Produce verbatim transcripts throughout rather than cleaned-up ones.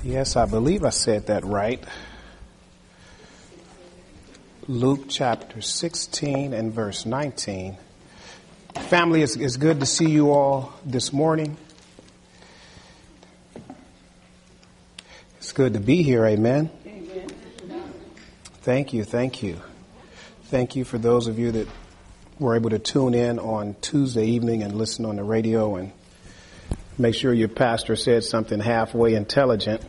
Yes, I believe I said that right. Luke chapter sixteen and verse nineteen. Family, it's, it's good to see you all this morning. It's good to be here, amen? Amen. Thank you, thank you. Thank you for those of you that were able to tune in on Tuesday evening and listen on the radio and make sure your pastor said something halfway intelligent.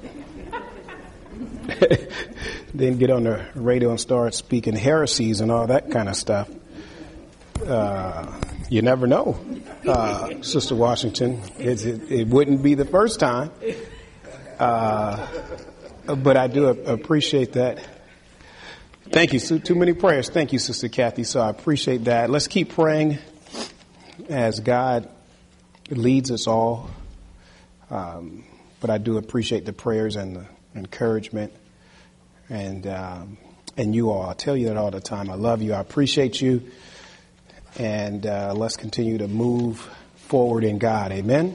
Then get on the radio and start speaking heresies and all that kind of stuff. Uh, you never know, uh, Sister Washington. It, it, it wouldn't be the first time. Uh, but I do appreciate that. Thank you. So, too many prayers. Thank you, Sister Kathy. So I appreciate that. Let's keep praying as God leads us all. Um, but I do appreciate the prayers and the encouragement. And um, and you all, I tell you that all the time. I love you. I appreciate you. And uh, let's continue to move forward in God. Amen.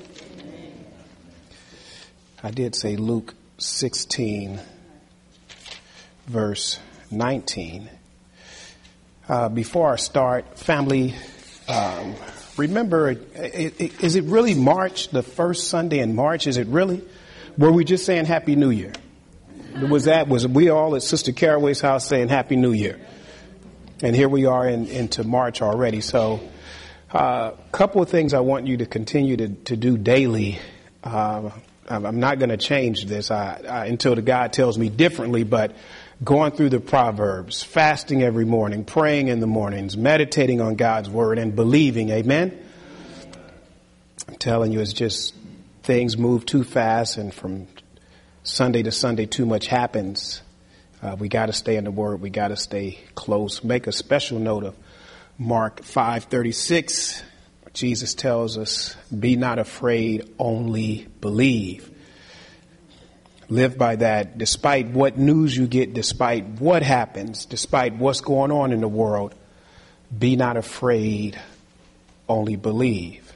I did say Luke sixteen, verse nineteen. Uh, before I start, family, um, remember, it, it, is it really March, the first Sunday in March? Is it really? Were we just saying Happy New Year? Was that, was we all at Sister Caraway's house saying Happy New Year? And here we are in, into March already. So a uh, couple of things I want you to continue to, to do daily. Uh, I'm not going to change this I, I, until the God tells me differently, but going through the Proverbs, fasting every morning, praying in the mornings, meditating on God's word and believing. Amen. I'm telling you, it's just things move too fast, and from Sunday to Sunday, too much happens. Uh, we got to stay in the word. We got to stay close. Make a special note of Mark five thirty-six. Jesus tells us, be not afraid, only believe. Live by that. Despite what news you get, despite what happens, despite what's going on in the world, be not afraid, only believe.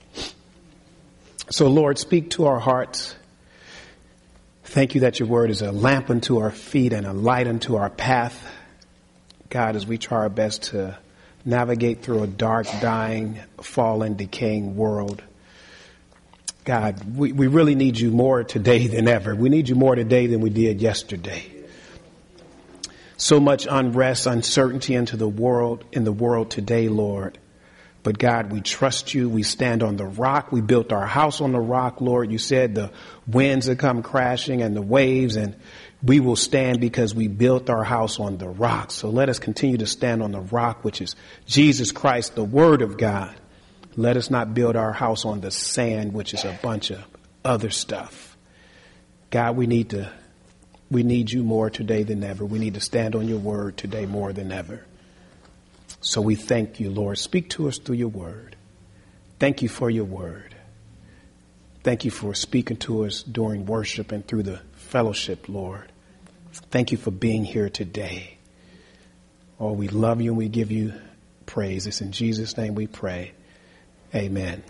So, Lord, speak to our hearts. Thank you that your word is a lamp unto our feet and a light unto our path. God, as we try our best to navigate through a dark, dying, fallen, decaying world, God, we, we really need you more today than ever. We need you more today than we did yesterday. So much unrest, uncertainty into the world, in the world today, Lord. But God, we trust you. We stand on the rock. We built our house on the rock, Lord. You said the winds will come crashing and the waves, and we will stand because we built our house on the rock. So let us continue to stand on the rock, which is Jesus Christ, the Word of God. Let us not build our house on the sand, which is a bunch of other stuff. God, we need to, we need you more today than ever. We need to stand on your word today more than ever. So we thank you, Lord. Speak to us through your word. Thank you for your word. Thank you for speaking to us during worship and through the fellowship, Lord. Thank you for being here today. Oh, we love you and we give you praise. It's in Jesus' name we pray. Amen.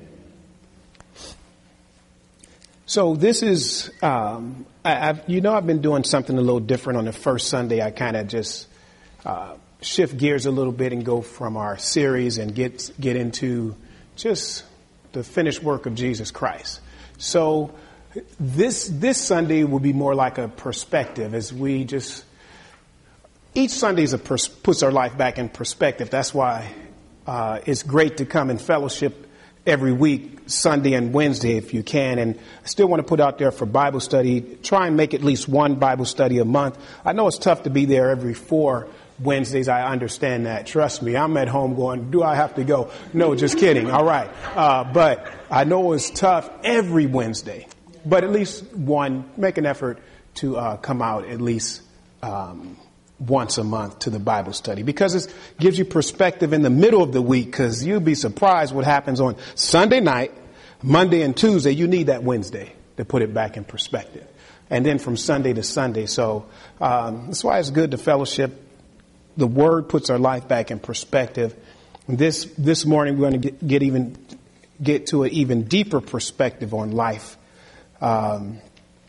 So this is, um, I, I've, you know, I've been doing something a little different on the first Sunday. I kind of just uh, shift gears a little bit and go from our series and get get into just the finished work of Jesus Christ. So this this Sunday will be more like a perspective as we just, each Sunday is a pers- puts our life back in perspective. That's why uh, it's great to come and fellowship every week, Sunday and Wednesday if you can. And I still want to put out there for Bible study, try and make at least one Bible study a month. I know it's tough to be there every four Wednesdays. I understand that. Trust me, I'm at home going, do I have to go? No, just kidding. All right. Uh, but I know it's tough every Wednesday, but at least one, make an effort to uh, come out at least um, once a month to the Bible study, because it gives you perspective in the middle of the week, because you'll be surprised what happens on Sunday night, Monday and Tuesday. You need that Wednesday to put it back in perspective. And then from Sunday to Sunday. So um, that's why it's good to fellowship. The word puts our life back in perspective. This this morning we're going to get, get even get to an even deeper perspective on life. Um,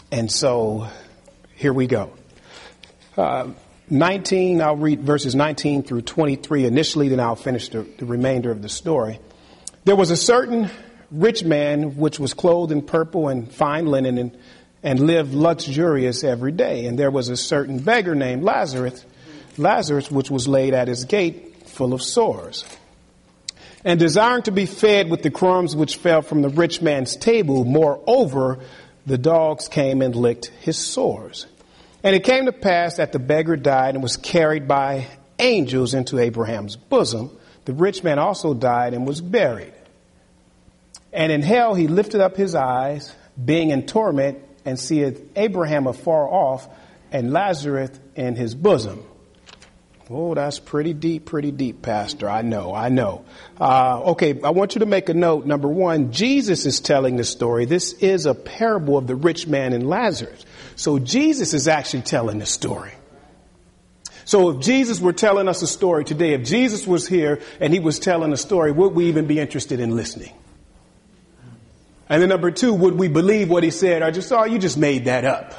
And so here we go. Uh, nineteen, I'll read verses nineteen through twenty-three initially, then I'll finish the, the remainder of the story. There was a certain rich man which was clothed in purple and fine linen and, and lived luxurious every day. And there was a certain beggar named Lazarus, Lazarus, which was laid at his gate full of sores. And desiring to be fed with the crumbs which fell from the rich man's table, moreover, the dogs came and licked his sores. And it came to pass that the beggar died and was carried by angels into Abraham's bosom. The rich man also died and was buried. And in hell he lifted up his eyes, being in torment, and seeth Abraham afar off, and Lazarus in his bosom. Oh, that's pretty deep, pretty deep, Pastor. I know, I know. Uh, okay, I want you to make a note. Number one, Jesus is telling the story. This is a parable of the rich man and Lazarus. So Jesus is actually telling the story. So if Jesus were telling us a story today, if Jesus was here and he was telling a story, would we even be interested in listening? And then number two, would we believe what he said? Or just, oh, you just made that up.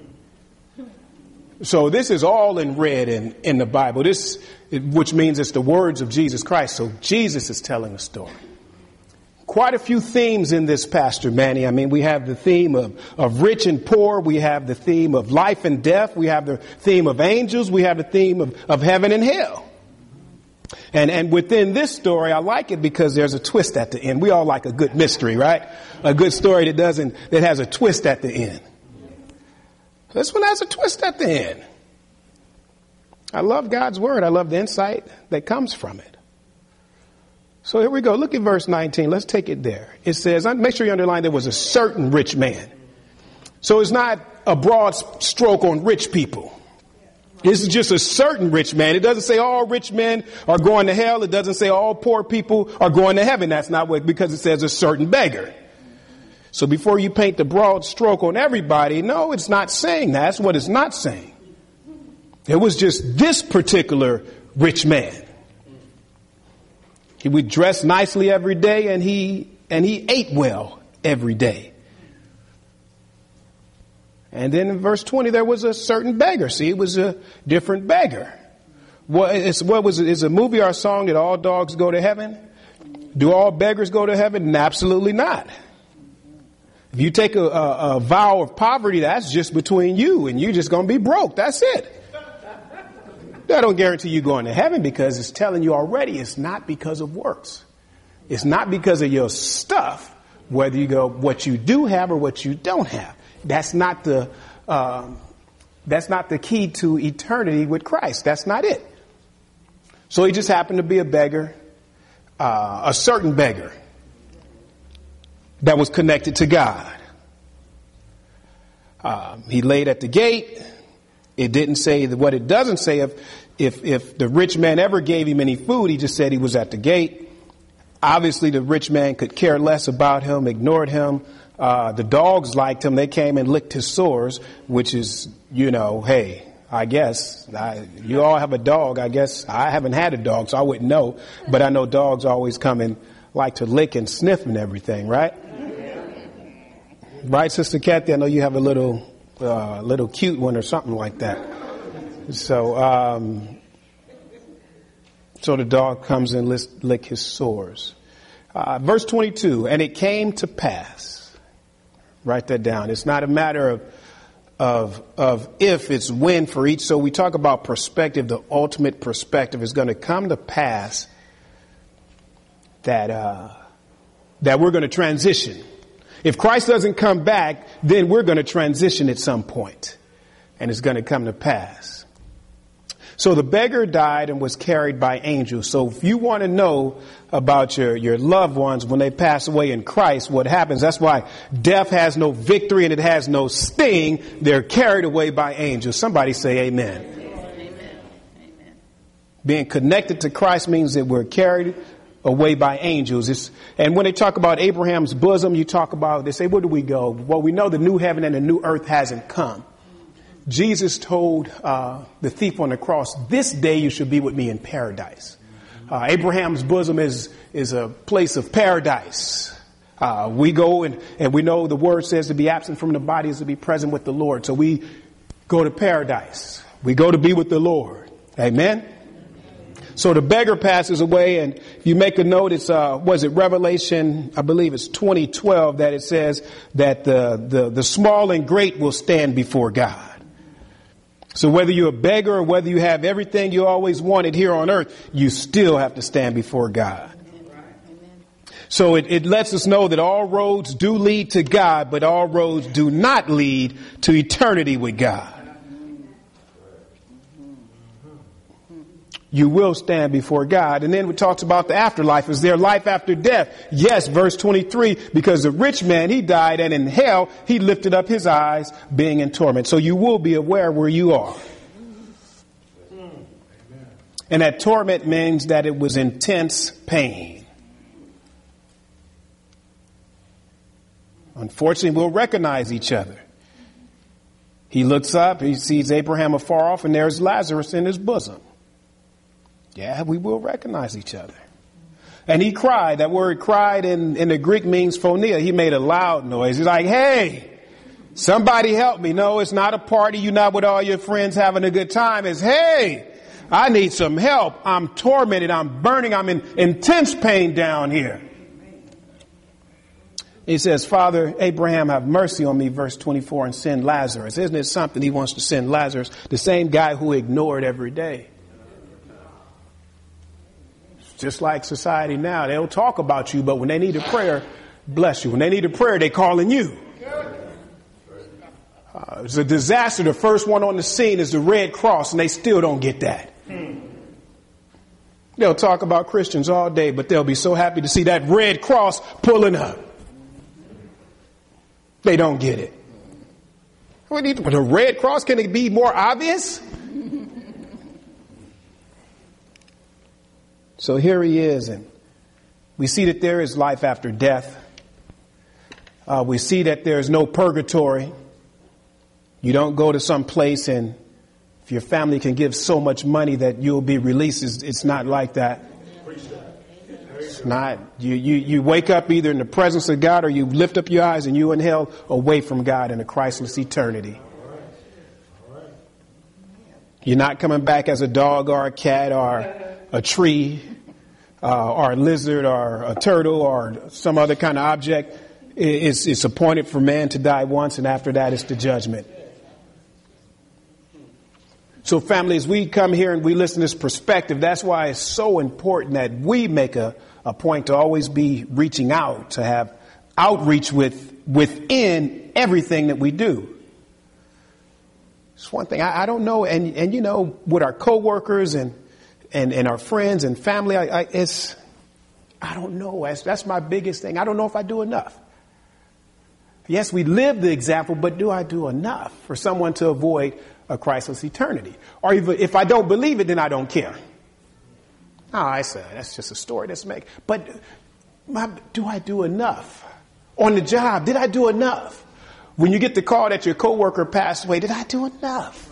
So this is all in red in, in the Bible, this, which means it's the words of Jesus Christ. So Jesus is telling a story. Quite a few themes in this, Pastor Manny. I mean, we have the theme of, of rich and poor. We have the theme of life and death. We have the theme of angels. We have the theme of, of heaven and hell. And, and within this story, I like it because there's a twist at the end. We all like a good mystery, right? A good story that doesn't, that has a twist at the end. This one has a twist at the end. I love God's word. I love the insight that comes from it. So here we go. Look at verse nineteen. Let's take it there. It says, make sure you underline there was a certain rich man. So it's not a broad stroke on rich people. This is just a certain rich man. It doesn't say all rich men are going to hell. It doesn't say all poor people are going to heaven. That's not what, because it says a certain beggar. So before you paint the broad stroke on everybody, no, it's not saying that. That's what it's not saying. It was just this particular rich man. He would dress nicely every day and he, and he ate well every day. And then in verse twenty, there was a certain beggar. See, it was a different beggar. What, it's, what was it? Is a movie or a song that all dogs go to heaven? Do all beggars go to heaven? Absolutely not. If you take a, a, a vow of poverty, that's just between you and you're just going to be broke. That's it. That don't guarantee you going to heaven because it's telling you already it's not because of works. It's not because of your stuff, whether you go what you do have or what you don't have. That's not the um, that's not the key to eternity with Christ. That's not it. So he just happened to be a beggar, uh, a certain beggar that was connected to God. Um, he laid at the gate. It didn't say that. What it doesn't say if, if, if the rich man ever gave him any food, he just said he was at the gate. Obviously, the rich man could care less about him, ignored him. Uh, the dogs liked him. They came and licked his sores, which is, you know, hey, I guess I, you all have a dog. I guess I haven't had a dog, so I wouldn't know. But I know dogs always come and like to lick and sniff and everything, right? Right, Sister Kathy? I know you have a little, uh, little cute one or something like that. So, um, so the dog comes and lick, lick his sores. Uh, verse twenty-two, and it came to pass. Write that down. It's not a matter of, of, of if, it's when for each. So we talk about perspective. The ultimate perspective is going to come to pass that, uh, that we're going to transition. If Christ doesn't come back, then we're going to transition at some point, and it's going to come to pass. So the beggar died and was carried by angels. So if you want to know about your, your loved ones when they pass away in Christ, what happens, that's why death has no victory and it has no sting. They're carried away by angels. Somebody say amen. Amen. Amen. Being connected to Christ means that we're carried away by angels. It's, and when they talk about Abraham's bosom, you talk about, they say, where do we go? Well, we know the new heaven and the new earth hasn't come. Jesus told uh, the thief on the cross, this day you should be with me in paradise. Uh, Abraham's bosom is, is a place of paradise. Uh, we go and, and we know the word says to be absent from the body is to be present with the Lord. So we go to paradise. We go to be with the Lord. Amen. So the beggar passes away, and if you make a note, it's, uh, was it Revelation, I believe it's twenty twelve, that it says that the, the, the small and great will stand before God. So whether you're a beggar or whether you have everything you always wanted here on earth, you still have to stand before God. So it, it lets us know that all roads do lead to God, but all roads do not lead to eternity with God. You will stand before God. And then we talked about the afterlife. Is there life after death? Yes, verse twenty-three, because the rich man, he died, and in hell, he lifted up his eyes, being in torment. So you will be aware where you are. And that torment means that it was intense pain. Unfortunately, we'll recognize each other. He looks up, he sees Abraham afar off, and there's Lazarus in his bosom. Yeah, we will recognize each other. And he cried. That word cried in, in the Greek means phonia. He made a loud noise. He's like, hey, somebody help me. No, it's not a party. You're not with all your friends having a good time. It's, hey, I need some help. I'm tormented. I'm burning. I'm in intense pain down here. He says, Father Abraham, have mercy on me, verse twenty-four, and send Lazarus. Isn't it something? He wants to send Lazarus, the same guy who ignored every day. Just like society now, they'll talk about you, but when they need a prayer, bless you. When they need a prayer, they calling you. Uh, it's a disaster. The first one on the scene is the Red Cross, and they still don't get that. They'll talk about Christians all day, but they'll be so happy to see that Red Cross pulling up. They don't get it. What do you, the Red Cross, can it be more obvious? So here he is, and we see that there is life after death. Uh, we see that there is no purgatory. You don't go to some place, and if your family can give so much money that you'll be released, it's, it's not like that. It's not. You, you, you wake up either in the presence of God, or you lift up your eyes and you inhale away from God in a Christless eternity. You're not coming back as a dog or a cat or a tree, uh, or a lizard or a turtle or some other kind of object. It's, it's appointed for man to die once, and after that it's the judgment. So family, as we come here and we listen to this perspective, that's why it's so important that we make a, a point to always be reaching out, to have outreach with within everything that we do. It's one thing I, I don't know, and and you know, with our coworkers and and and our friends and family, I, I it's I don't know. That's, that's my biggest thing. I don't know if I do enough. Yes, we live the example, but do I do enough for someone to avoid a Christless eternity? Or even if I don't believe it, then I don't care. Oh, I said that's just a story that's made. But my, do I do enough on the job? Did I do enough? When you get the call that your coworker passed away, did I do enough?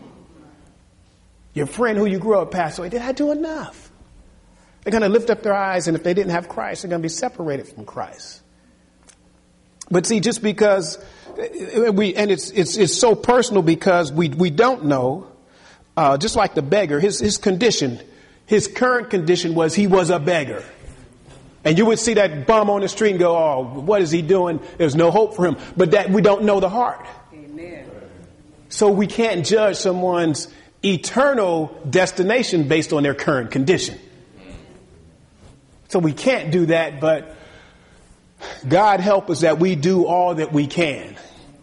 Your friend who you grew up passed away, did I do enough? They're going to lift up their eyes, and if they didn't have Christ, they're going to be separated from Christ. But see, just because we, and it's it's it's so personal because we we don't know. Uh, just like the beggar, his his condition, his current condition was he was a beggar. And you would see that bum on the street and go, oh, what is he doing? There's no hope for him. But that we don't know the heart. Amen. So we can't judge someone's eternal destination based on their current condition. So we can't do that, but God help us that we do all that we can.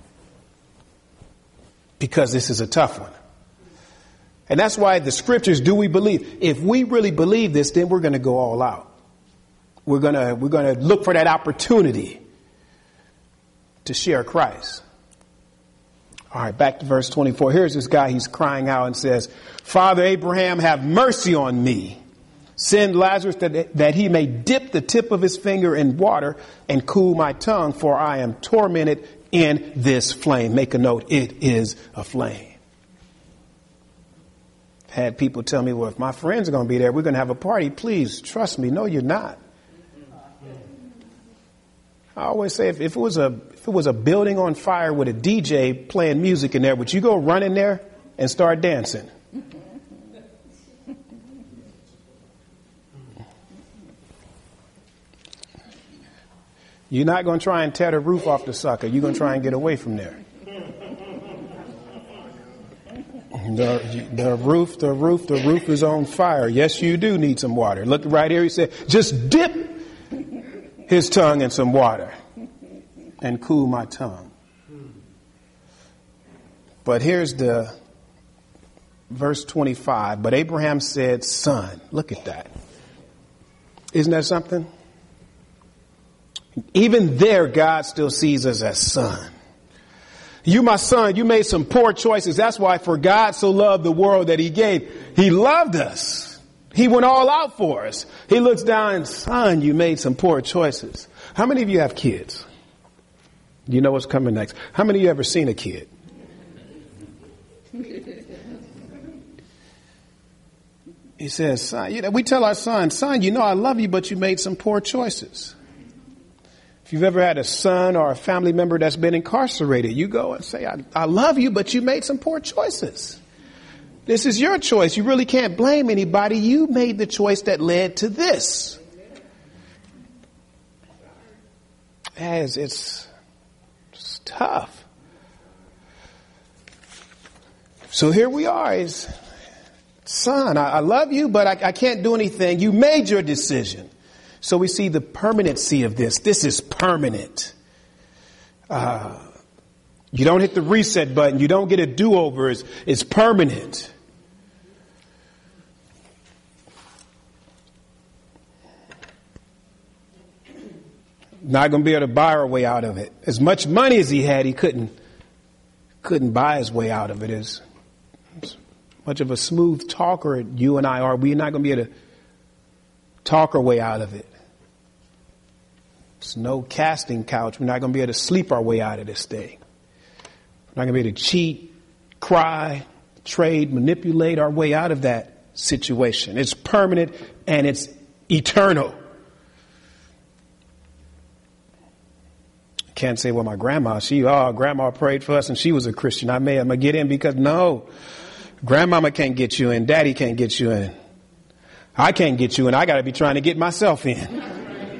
Because this is a tough one. And that's why the scriptures, do we believe? If we really believe this, then we're going to go all out. We're going to we're going to look for that opportunity to share Christ. All right, back to verse twenty-four. Here's this guy. He's crying out and says, Father Abraham, have mercy on me. Send Lazarus that, that he may dip the tip of his finger in water and cool my tongue, for I am tormented in this flame. Make a note. It is a flame. Had people tell me, well, if my friends are going to be there, we're going to have a party. Please trust me. No, you're not. I always say if, if it was a if it was a building on fire with a D J playing music in there, would you go run in there and start dancing? You're not going to try and tear the roof off the sucker. You're going to try and get away from there. The, the roof, the roof, the roof is on fire. Yes, you do need some water. Look right here. He said, just dip his tongue in some water and cool my tongue. But here's the verse twenty-five. But Abraham said, son, look at that. Isn't that something? Even there, God still sees us as son. You, my son, you made some poor choices. That's why for God so loved the world that he gave. He loved us. He went all out for us. He looks down and, son, you made some poor choices. How many of you have kids? You know what's coming next. How many of you ever seen a kid? He says, son, you know, we tell our son, son, you know I love you, but you made some poor choices. If you've ever had a son or a family member that's been incarcerated, you go and say, I, I love you, but you made some poor choices. This is your choice. You really can't blame anybody. You made the choice that led to this. As it's, it's tough. So here we are. Is son, I, I love you, but I, I can't do anything. You made your decision. So we see the permanency of this. This is permanent. Uh, you don't hit the reset button. You don't get a do-over. It's, it's permanent. Not going to be able to buy our way out of it. As much money as he had, he couldn't couldn't buy his way out of it. As, as much of a smooth talker you and I are, we're not going to be able to talk our way out of it. There's no casting couch. We're not going to be able to sleep our way out of this thing. We're not going to be able to cheat, cry, trade, manipulate our way out of that situation. It's permanent and it's eternal. Can't say, well, my grandma, she, oh, grandma prayed for us and she was a Christian. I may, I'm going to get in because no, grandmama can't get you in. Daddy can't get you in. I can't get you in. I got to be trying to get myself in.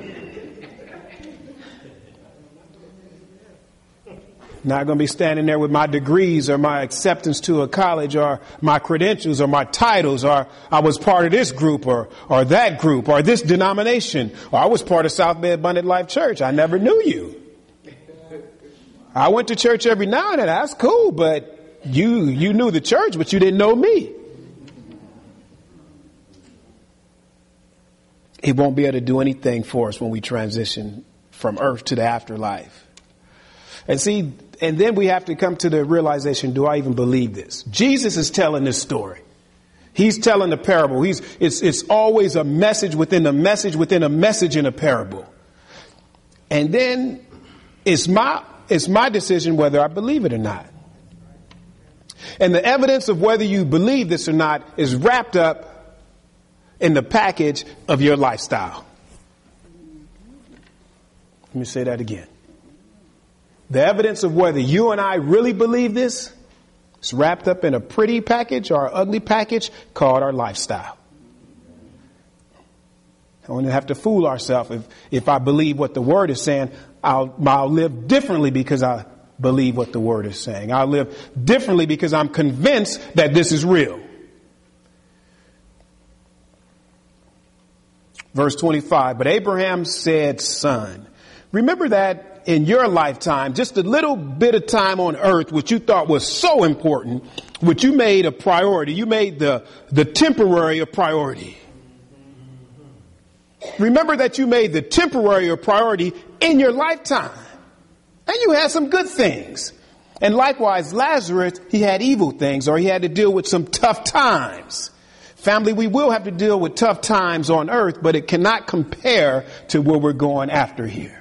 Not going to be standing there with my degrees or my acceptance to a college or my credentials or my titles or I was part of this group or, or that group or this denomination or I was part of South Bay Abundant Life Church. I never knew you. I went to church every now and then. That's cool, but you, you knew the church, but you didn't know me. He won't be able to do anything for us when we transition from earth to the afterlife. And see, and then we have to come to the realization, do I even believe this? Jesus is telling this story. He's telling the parable. He's, it's, it's always a message within a message within a message in a parable. And then it's my, it's my decision whether I believe it or not. And the evidence of whether you believe this or not is wrapped up in the package of your lifestyle. Let me say that again. The evidence of whether you and I really believe this is wrapped up in a pretty package or an ugly package called our lifestyle. I don't have to fool ourselves. If, if I believe what the word is saying, I'll, I'll live differently because I believe what the word is saying. I'll live differently because I'm convinced that this is real. Verse twenty-five, but Abraham said, son, remember that in your lifetime, just a little bit of time on earth, which you thought was so important, which you made a priority. You made the, the temporary a priority. Remember that you made the temporary a priority in your lifetime. And you had some good things. And likewise, Lazarus, he had evil things, or he had to deal with some tough times. Family, we will have to deal with tough times on earth, but it cannot compare to where we're going after here.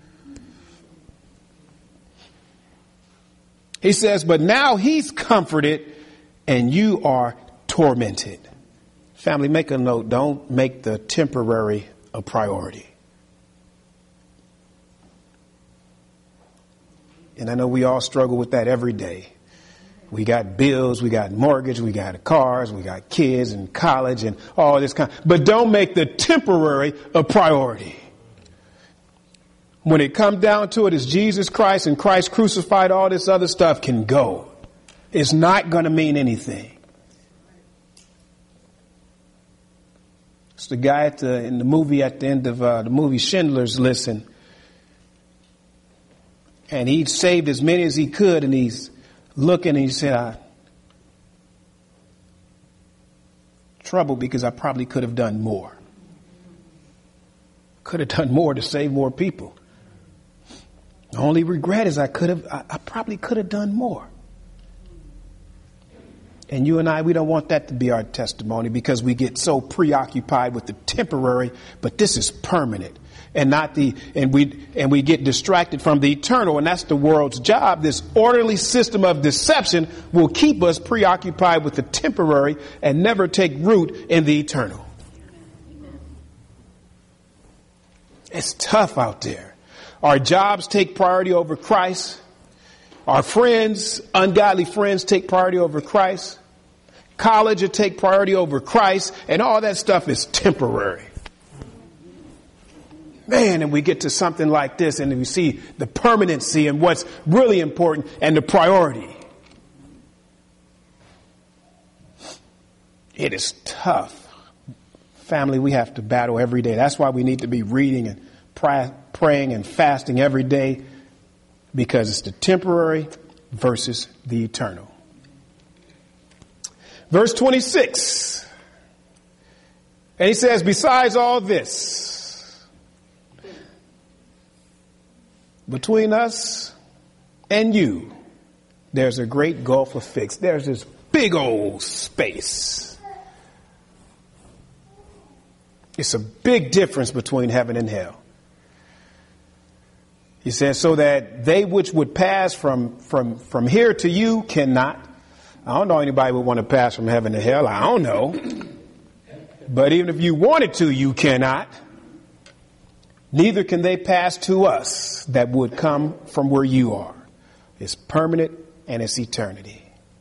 He says, but now he's comforted and you are tormented. Family, make a note. Don't make the temporary a priority. And I know we all struggle with that every day. We got bills, we got mortgage, we got cars, we got kids and college and all this kind. But don't make the temporary a priority. When it comes down to it, it's Jesus Christ and Christ crucified. All this other stuff can go. It's not going to mean anything. It's the guy at the, in the movie at the end of uh, the movie Schindler's List. And he saved as many as he could, and he's looking and he said, I trouble because I probably could have done more. Could have done more to save more people. The only regret is I could have, I, I probably could have done more. And you and I, we don't want that to be our testimony because we get so preoccupied with the temporary, but this is permanent. And not the, and we, and we get distracted from the eternal. And that's the world's job. This orderly system of deception will keep us preoccupied with the temporary and never take root in the eternal. It's tough out there. Our jobs take priority over Christ. Our friends, ungodly friends, take priority over Christ. College will take priority over Christ. And all that stuff is temporary. Man, and we get to something like this and we see the permanency and what's really important and the priority. It is tough. Family, we have to battle every day. That's why we need to be reading and pray, praying and fasting every day, because it's the temporary versus the eternal. Verse twenty-six. And he says, besides all this, between us and you, there's a great gulf of fixed. There's this big old space. It's a big difference between heaven and hell. He says, so that they which would pass from, from, from here to you cannot. I don't know anybody would want to pass from heaven to hell. I don't know. But even if you wanted to, you cannot. Neither can they pass to us that would come from where you are. It's permanent and it's eternity.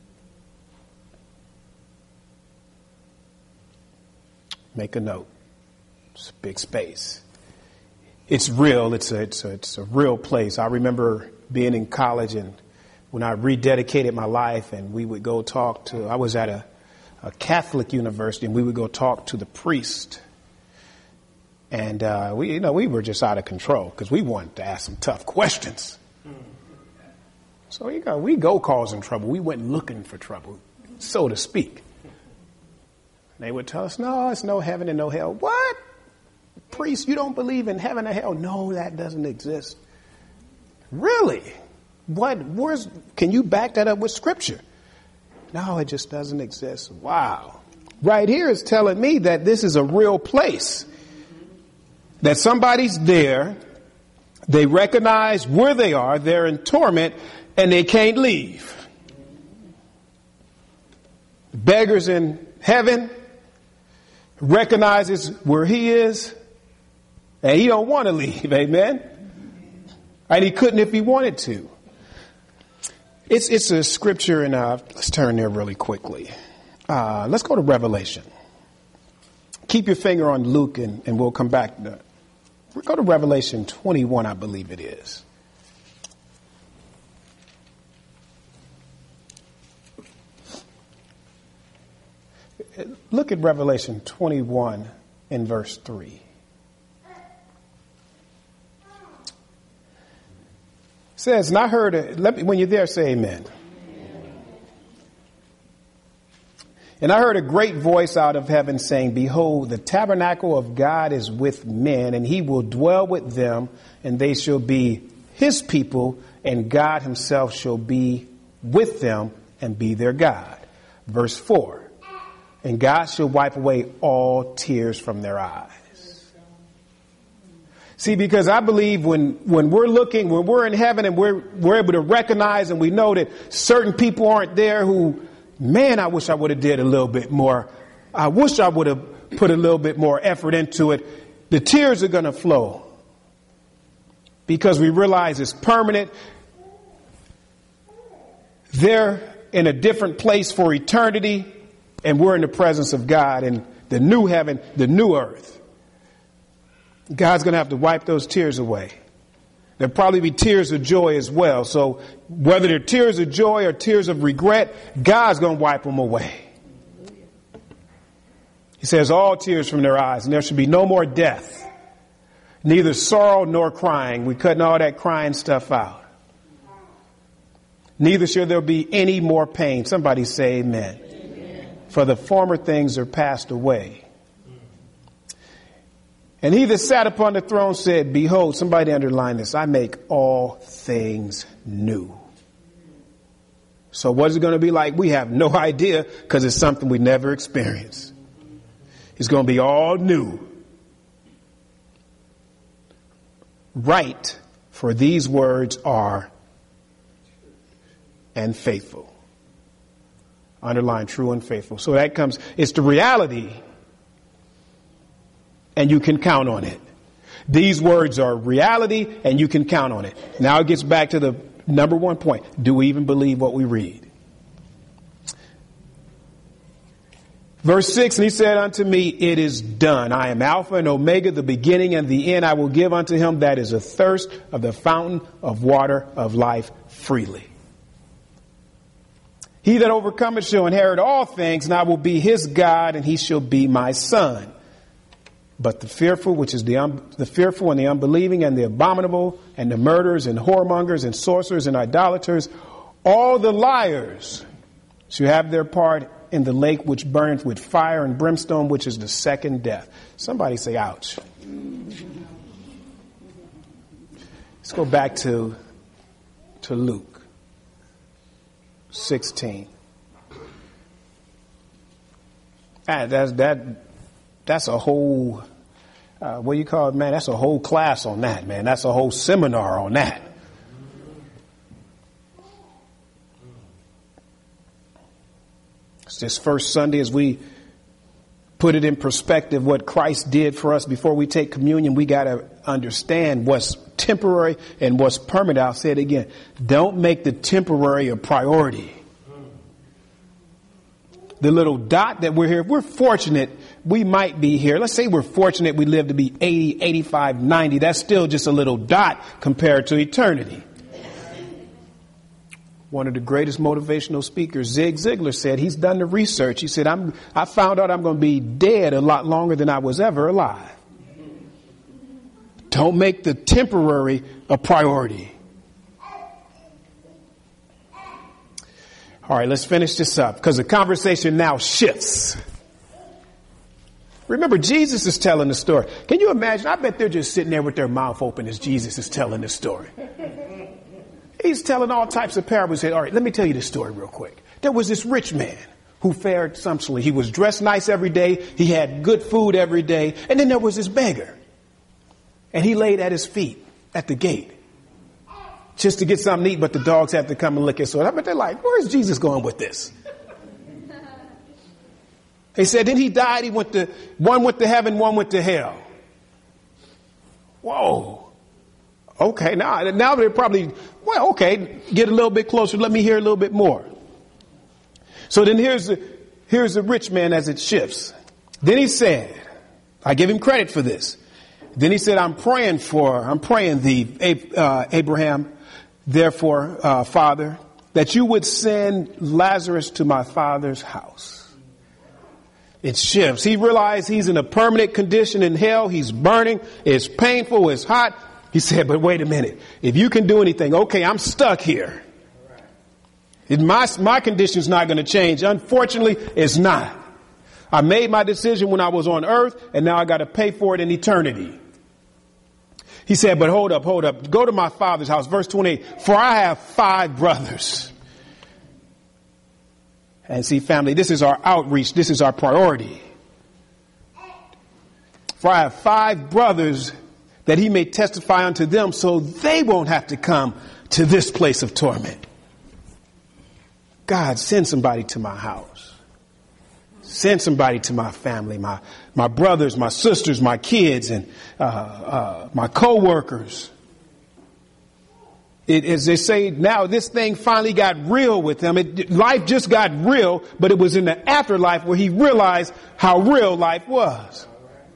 Make a note. It's a big space. It's real. It's a, it's a, it's a real place. I remember being in college and when I rededicated my life and we would go talk to, I was at a, a Catholic university and we would go talk to the priest. And uh, we, you know, we were just out of control because we wanted to ask some tough questions. So you know, we go causing trouble. We went looking for trouble, so to speak. They would tell us, no, it's no heaven and no hell. What? Priest, you don't believe in heaven or hell? No, that doesn't exist. Really? What? Where's? Can you back that up with scripture? No, it just doesn't exist. Wow. Right here is telling me that this is a real place. That somebody's there, they recognize where they are, they're in torment, and they can't leave. The beggar's in heaven, recognizes where he is, and he don't want to leave, amen? And he couldn't if he wanted to. It's it's a scripture, and uh, let's turn there really quickly. Uh, let's go to Revelation. Keep your finger on Luke, and, and we'll come back to We'll go to Revelation twenty-one, I believe it is. Look at Revelation twenty-one in verse three. It says, and I heard, a, let me, when you're there, say amen. And I heard a great voice out of heaven saying, behold, the tabernacle of God is with men, and he will dwell with them, and they shall be his people, and God himself shall be with them and be their God. Verse four, and God shall wipe away all tears from their eyes. See, because I believe when, when we're looking, when we're in heaven and we're, we're able to recognize and we know that certain people aren't there who, man, I wish I would have did a little bit more. I wish I would have put a little bit more effort into it. The tears are going to flow because we realize it's permanent. They're in a different place for eternity, and we're in the presence of God in the new heaven, the new earth. God's going to have to wipe those tears away. There'll probably be tears of joy as well. So whether they're tears of joy or tears of regret, God's going to wipe them away. He says all tears from their eyes, and there should be no more death, neither sorrow nor crying. We're cutting all that crying stuff out. Neither shall there be any more pain. Somebody say amen. Amen. For the former things are passed away. And he that sat upon the throne said, behold, somebody underline this, I make all things new. So what is it going to be like? We have no idea, because it's something we never experienced. It's going to be all new. Right, for these words are and faithful. Underline true and faithful. So that comes, it's the reality, and you can count on it. These words are reality, and you can count on it. Now it gets back to the number one point. Do we even believe what we read? Verse six, and he said unto me, it is done. I am Alpha and Omega, the beginning and the end. I will give unto him that is athirst of the fountain of water of life freely. He that overcometh shall inherit all things, and I will be his God, and he shall be my son. But the fearful, which is the, um, the fearful and the unbelieving and the abominable and the murderers and whoremongers and sorcerers and idolaters, all the liars shall have their part in the lake which burneth with fire and brimstone, which is the second death. Somebody say, ouch. Let's go back to, to Luke sixteen. Ah, that's, that, that's a whole, uh, what do you call it, man? That's a whole class on that, man. That's a whole seminar on that. It's this first Sunday, as we put it in perspective, what Christ did for us before we take communion, we got to understand what's temporary and what's permanent. I'll say it again. Don't make the temporary a priority. The little dot that we're here, if we're fortunate, we might be here. Let's say we're fortunate we live to be eighty, eighty-five, ninety. That's still just a little dot compared to eternity. One of the greatest motivational speakers, Zig Ziglar, said he's done the research. He said, I'm, I found out I'm going to be dead a lot longer than I was ever alive. Don't make the temporary a priority. All right, let's finish this up, because the conversation now shifts. Remember, Jesus is telling the story. Can you imagine? I bet they're just sitting there with their mouth open as Jesus is telling the story. He's telling all types of parables. He said, all right, let me tell you this story real quick. There was this rich man who fared sumptuously. He was dressed nice every day. He had good food every day. And then there was this beggar. And he laid at his feet at the gate just to get something to eat, but the dogs have to come and lick his sword. I bet they're like, where's Jesus going with this? He said, then he died. He went to, one went to heaven, one went to hell. Whoa. Okay, now, now they're probably, well, okay, get a little bit closer. Let me hear a little bit more. So then here's the, here's the rich man as it shifts. Then he said, I give him credit for this. Then he said, I'm praying for, I'm praying thee, uh, Abraham, therefore, uh, Father, that you would send Lazarus to my father's house. It shifts. He realized he's in a permanent condition in hell. He's burning. It's painful. It's hot. He said, but wait a minute. If you can do anything, okay, I'm stuck here. My, my condition's not going to change. Unfortunately, it's not. I made my decision when I was on earth, and now I got to pay for it in eternity. He said, but hold up, hold up. Go to my father's house. Verse twenty-eight. For I have five brothers. And see, family, this is our outreach. This is our priority. For I have five brothers, that he may testify unto them, so they won't have to come to this place of torment. God, send somebody to my house. Send somebody to my family, my, my brothers, my sisters, my kids, and uh, uh, my co-workers. It, as they say now, this thing finally got real with him. It, life just got real, but it was in the afterlife where he realized how real life was.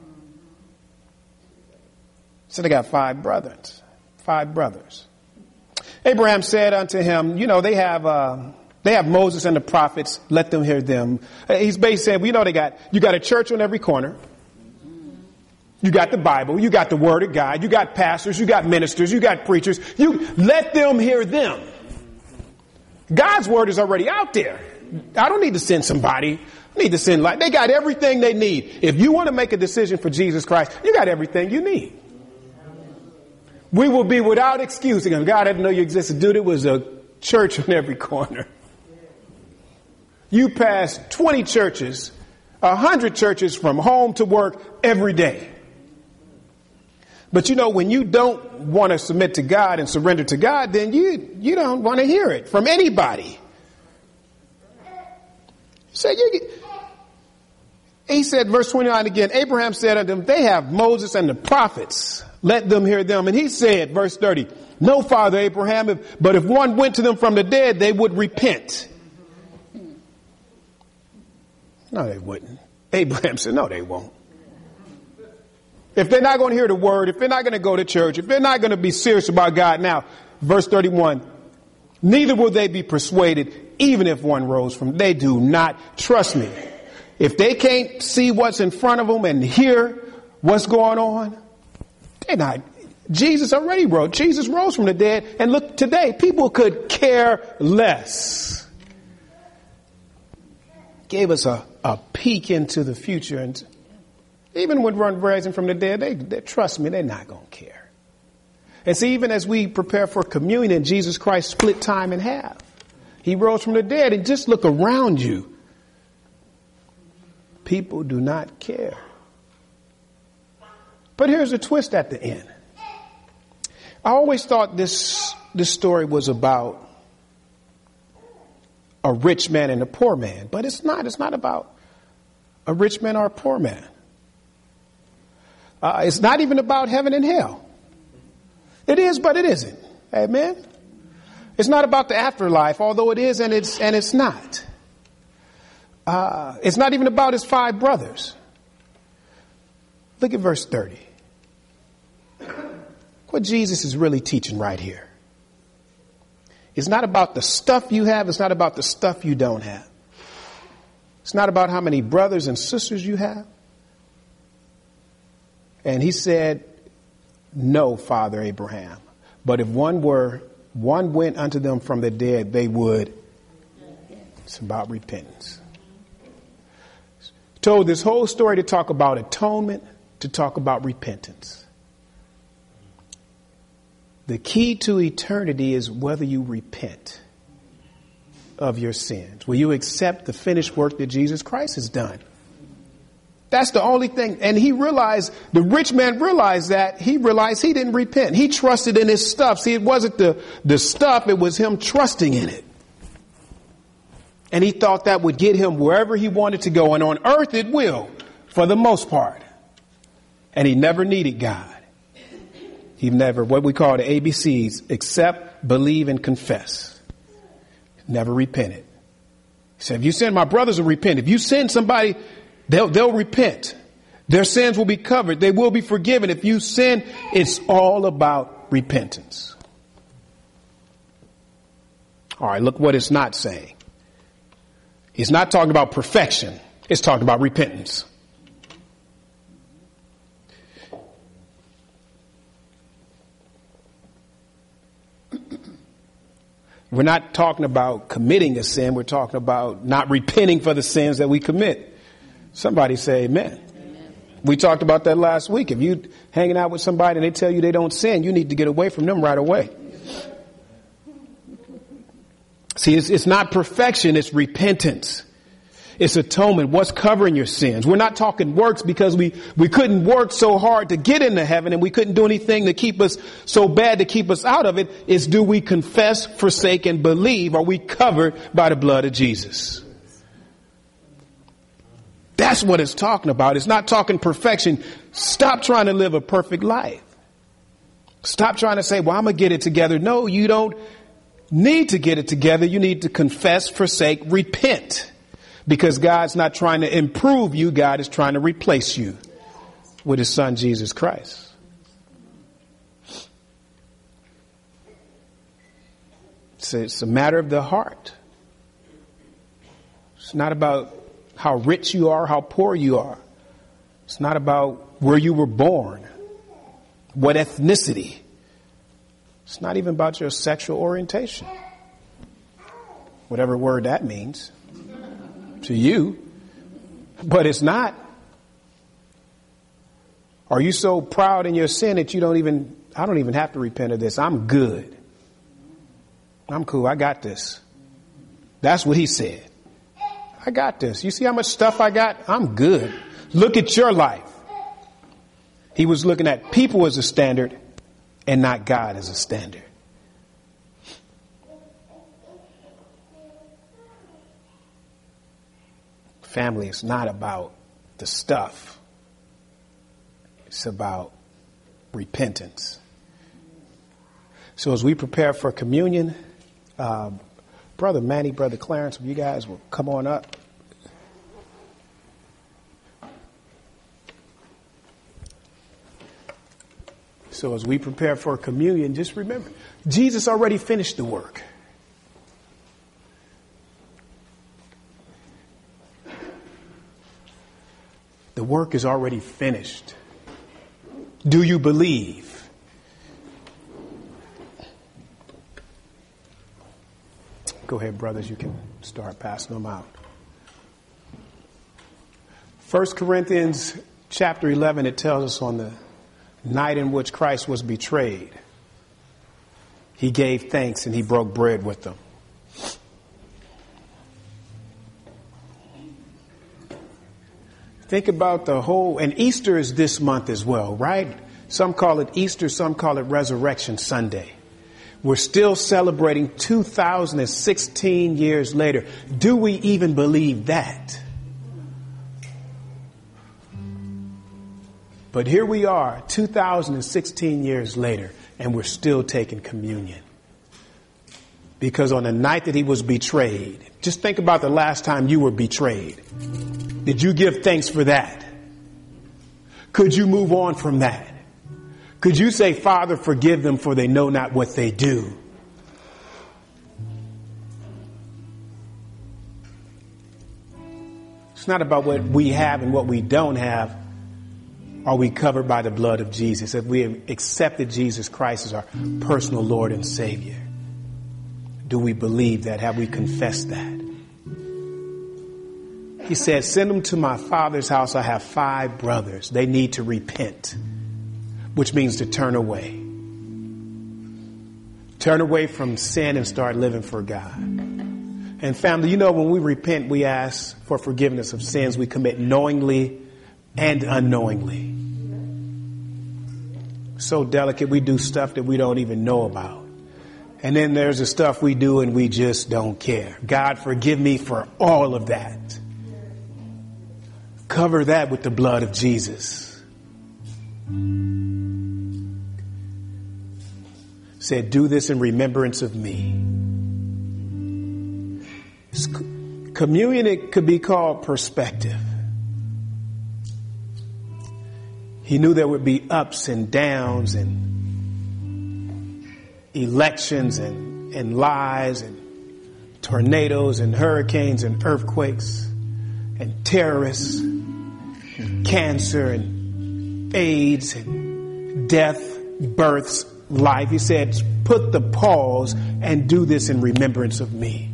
So they got five brothers, five brothers. Abraham said unto him, you know, they have, uh, they have Moses and the prophets. Let them hear them. He's basically saying, well, you know, they got, you got a church on every corner. You got the Bible, you got the Word of God, you got pastors, you got ministers, you got preachers. You let them hear them. God's Word is already out there. I don't need to send somebody. I need to send like they got everything they need. If you want to make a decision for Jesus Christ, you got everything you need. We will be without excuse. Again, God, I didn't know you existed. Dude, it was a church on every corner. You pass twenty churches, a hundred churches from home to work every day. But you know, when you don't want to submit to God and surrender to God, then you, you don't want to hear it from anybody. So you get, he said, verse twenty-nine again, Abraham said unto them, they have Moses and the prophets. Let them hear them. And he said, verse thirty, no, Father Abraham, if, but if one went to them from the dead, they would repent. No, they wouldn't. Abraham said, no, they won't. If they're not going to hear the word, if they're not going to go to church, if they're not going to be serious about God now, verse thirty-one, neither will they be persuaded, even if one rose from, they do not trust me. If they can't see what's in front of them and hear what's going on, they're not. Jesus already rose. Jesus rose from the dead. And look, today, people could care less. Gave us a, a peek into the future. And even when one rising from the dead, they, they trust me, they're not going to care. And see, even as we prepare for communion, Jesus Christ split time in half. He rose from the dead, and just look around you. People do not care. But here's a twist at the end. I always thought this, this story was about a rich man and a poor man, but it's not. It's not about a rich man or a poor man. Uh, it's not even about heaven and hell. It is, but it isn't. Amen. It's not about the afterlife, although it is and it's, and it's not. Uh, it's not even about his five brothers. Look at verse thirty. What Jesus is really teaching right here. It's not about the stuff you have. It's not about the stuff you don't have. It's not about how many brothers and sisters you have. And he said, no, Father Abraham. But if one were, one went unto them from the dead, they would. It's about repentance. Told this whole story to talk about atonement, to talk about repentance. The key to eternity is whether you repent of your sins. Will you accept the finished work that Jesus Christ has done? That's the only thing. And he realized, the rich man realized that. He realized he didn't repent. He trusted in his stuff. See, it wasn't the, the stuff. It was him trusting in it. And he thought that would get him wherever he wanted to go. And on earth it will, for the most part. And he never needed God. He never, what we call the A B Cs, accept, believe, and confess. Never repented. He said, if you send my brothers will repent. If you send somebody, they'll, they'll repent. Their sins will be covered. They will be forgiven. If you sin, it's all about repentance. All right, look what it's not saying. It's not talking about perfection. It's talking about repentance. We're not talking about committing a sin. We're talking about not repenting for the sins that we commit. Somebody say amen. Amen. We talked about that last week. If you hanging out with somebody and they tell you they don't sin, you need to get away from them right away. See, it's, it's not perfection. It's repentance. It's atonement. What's covering your sins? We're not talking works because we, we couldn't work so hard to get into heaven and we couldn't do anything to keep us so bad to keep us out of it. It's do we confess, forsake, and believe? Are we covered by the blood of Jesus? That's what it's talking about. It's not talking perfection. Stop trying to live a perfect life. Stop trying to say, well, I'm going to get it together. No, you don't need to get it together. You need to confess, forsake, repent. Because God's not trying to improve you. God is trying to replace you with his son, Jesus Christ. It's a, it's a matter of the heart. It's not about how rich you are, how poor you are. It's not about where you were born, what ethnicity. It's not even about your sexual orientation. Whatever word that means to you, but it's not. Are you so proud in your sin that you don't even, I don't even have to repent of this. I'm good. I'm cool. I got this. That's what he said. I got this. You see how much stuff I got? I'm good. Look at your life. He was looking at people as a standard and not God as a standard. Family is not about the stuff. It's about repentance. So as we prepare for communion, uh, Brother Manny, Brother Clarence, you guys will come on up. So as we prepare for communion, just remember, Jesus already finished the work. The work is already finished. Do you believe? Go ahead, brothers. You can start passing them out. First Corinthians chapter eleven, it tells us on the night in which Christ was betrayed, he gave thanks and he broke bread with them. Think about the whole, and Easter is this month as well, right? Some call it Easter, some call it Resurrection Sunday. We're still celebrating two thousand sixteen years later. Do we even believe that? But here we are, two thousand sixteen years later, and we're still taking communion. Because on the night that he was betrayed, just think about the last time you were betrayed. Did you give thanks for that? Could you move on from that? Could you say, Father, forgive them, for they know not what they do? It's not about what we have and what we don't have. Are we covered by the blood of Jesus? Have we accepted Jesus Christ as our personal Lord and Savior? Do we believe that? Have we confessed that? He said, send them to my Father's house. I have five brothers. They need to repent, which means to turn away. Turn away from sin and start living for God. And family, you know, when we repent, we ask for forgiveness of sins we commit knowingly and unknowingly. So delicate, we do stuff that we don't even know about. And then there's the stuff we do and we just don't care. God, forgive me for all of that. Cover that with the blood of Jesus. Said, do this in remembrance of me. Communion, it could be called perspective. He knew there would be ups and downs and elections and, and lies and tornadoes and hurricanes and earthquakes and terrorists and cancer and AIDS and death, births, life. He said, put the pause and do this in remembrance of me.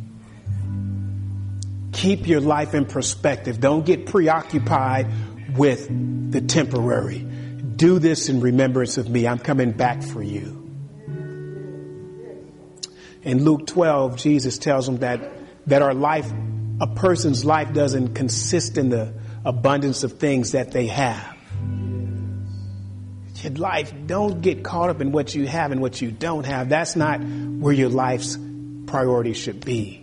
Keep your life in perspective. Don't get preoccupied with the temporary. Do this in remembrance of me. I'm coming back for you. In Luke twelve, Jesus tells them that, that our life, a person's life doesn't consist in the abundance of things that they have. Your life, don't get caught up in what you have and what you don't have. That's not where your life's priority should be.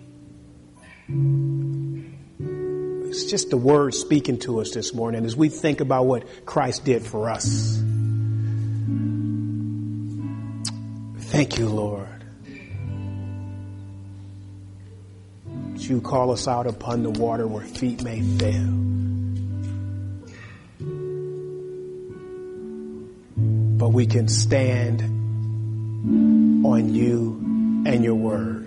It's just the word speaking to us this morning as we think about what Christ did for us. Thank you, Lord. You call us out upon the water where feet may fail. But we can stand on you and your word.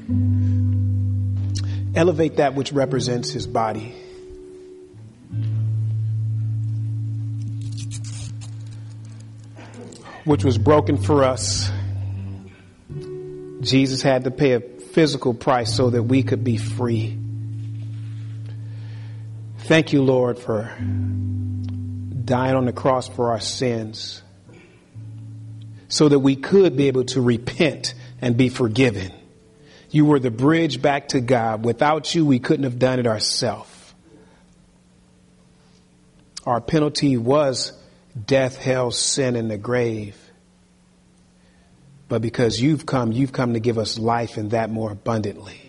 Elevate that which represents his body. Which was broken for us. Jesus had to pay a physical price so that we could be free. Thank you, Lord, for dying on the cross for our sins so that we could be able to repent and be forgiven. You were the bridge back to God. Without you, we couldn't have done it ourselves. Our penalty was death, hell, sin, and the grave. But because you've come, you've come to give us life and that more abundantly.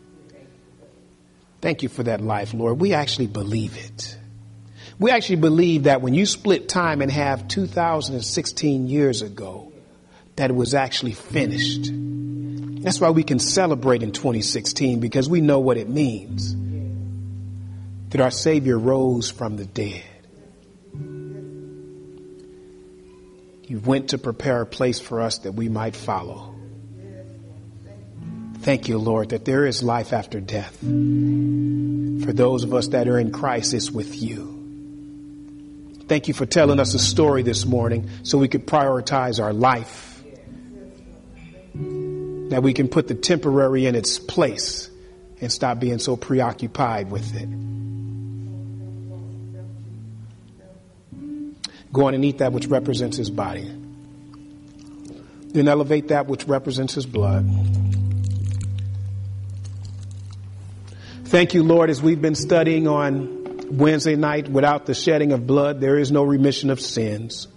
Thank you for that life, Lord. We actually believe it. We actually believe that when you split time in half two thousand sixteen years ago, that it was actually finished. That's why we can celebrate in twenty sixteen, because we know what it means. That our Savior rose from the dead. You went to prepare a place for us that we might follow. Thank you, Lord, that there is life after death. For those of us that are in Christ, it's with you. Thank you for telling us a story this morning so we could prioritize our life. That we can put the temporary in its place and stop being so preoccupied with it. Go on and eat that which represents his body. Then elevate that which represents his blood. Thank you, Lord, as we've been studying on Wednesday night, without the shedding of blood, there is no remission of sins.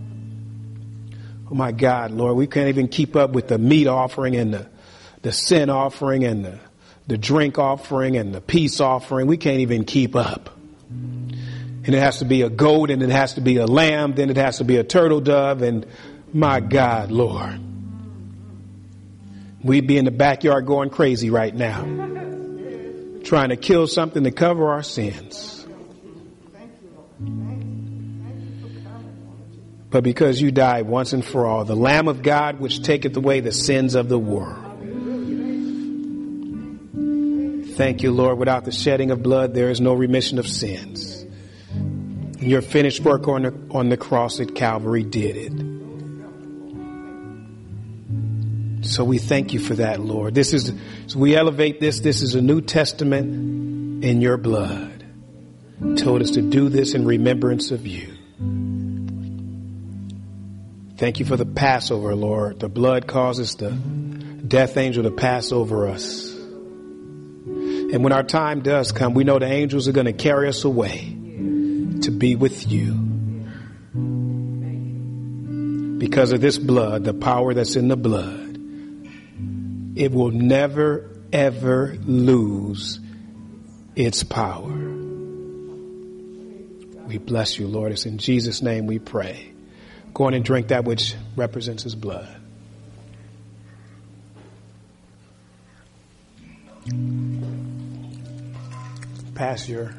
Oh my God, Lord, we can't even keep up with the meat offering and the, the sin offering and the, the drink offering and the peace offering. We can't even keep up. And it has to be a goat, and it has to be a lamb, then it has to be a turtle dove, and my God, Lord. We'd be in the backyard going crazy right now, trying to kill something to cover our sins. But because you died once and for all, the Lamb of God, which taketh away the sins of the world. Thank you, Lord. Without the shedding of blood, there is no remission of sins. Your finished work on the, on the cross at Calvary did it. So we thank you for that, Lord. This is, so we elevate this. This is a New Testament in your blood. Told us to do this in remembrance of you. Thank you for the Passover, Lord. The blood causes the death angel to pass over us. And when our time does come, we know the angels are going to carry us away to be with you. Because of this blood, the power that's in the blood, it will never, ever lose its power. We bless you, Lord. It's in Jesus' name we pray. Go on and drink that which represents his blood. Pass your,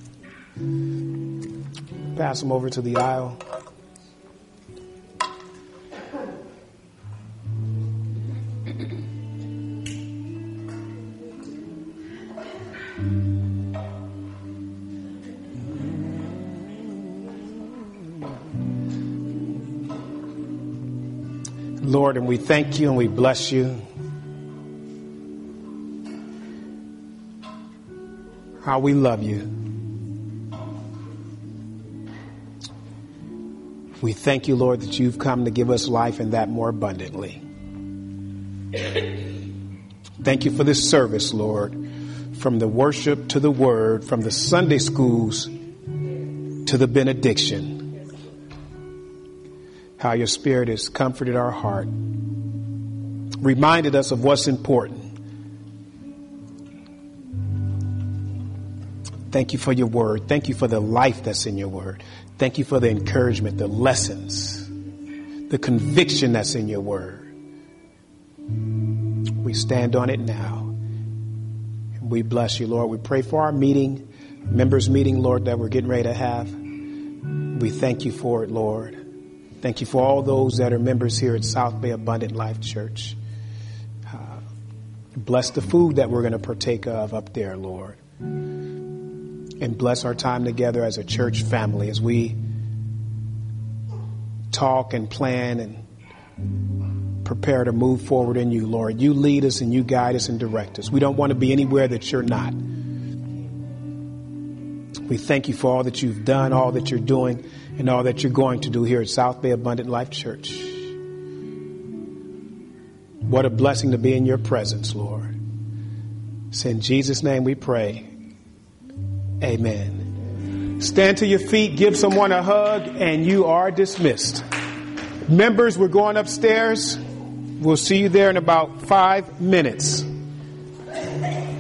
pass them over to the aisle. Lord, and we thank you and we bless you. How we love you. We thank you, Lord, that you've come to give us life and that more abundantly. Thank you for this service, Lord, from the worship to the word, from the Sunday schools to the benediction. How your Spirit has comforted our heart, reminded us of what's important. Thank you for your word. Thank you for the life that's in your word. Thank you for the encouragement, the lessons, the conviction that's in your word. We stand on it now. And we bless you, Lord. We pray for our meeting, members meeting, Lord, that we're getting ready to have. We thank you for it, Lord. Thank you for all those that are members here at South Bay Abundant Life Church. Uh, bless the food that we're going to partake of up there, Lord. And bless our time together as a church family as we talk and plan and prepare to move forward in you, Lord. You lead us and you guide us and direct us. We don't want to be anywhere that you're not. We thank you for all that you've done, all that you're doing, and all that you're going to do here at South Bay Abundant Life Church. What a blessing to be in your presence, Lord. It's in Jesus' name we pray. Amen. Stand to your feet, give someone a hug, and you are dismissed. Members, we're going upstairs. We'll see you there in about five minutes.